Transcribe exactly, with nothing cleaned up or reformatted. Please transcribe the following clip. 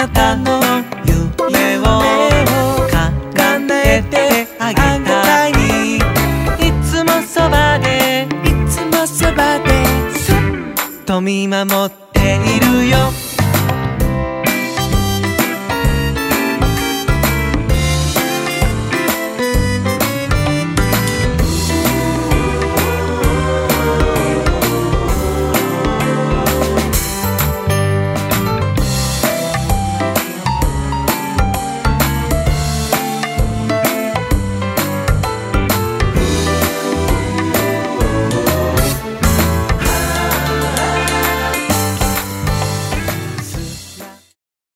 なたの夢を叶えてあげたい。いつもそばでいつもそばでそっと見守っているよ。